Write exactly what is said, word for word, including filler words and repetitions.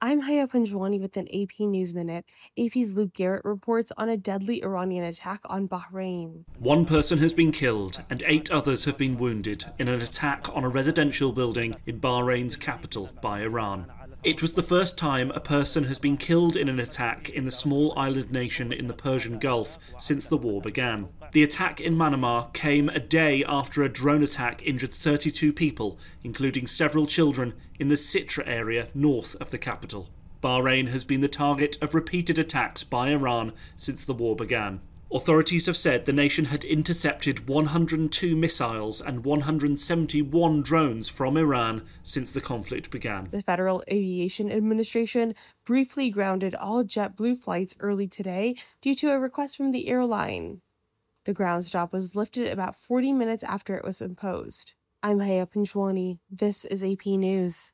I'm Haya Panjwani with an A P News Minute. A P's Luke Garrett reports on a deadly Iranian attack on Bahrain. One person has been killed and eight others have been wounded in an attack on a residential building in Bahrain's capital by Iran. It was the first time a person has been killed in an attack in the small island nation in the Persian Gulf since the war began. The attack in Manama came a day after a drone attack injured thirty-two people, including several children, in the Sitra area north of the capital. Bahrain has been the target of repeated attacks by Iran since the war began. Authorities have said the nation had intercepted one hundred two missiles and one hundred seventy-one drones from Iran since the conflict began. The Federal Aviation Administration briefly grounded all JetBlue flights early today due to a request from the airline. The ground stop was lifted about forty minutes after it was imposed. I'm Haya Panjwani. This is A P News.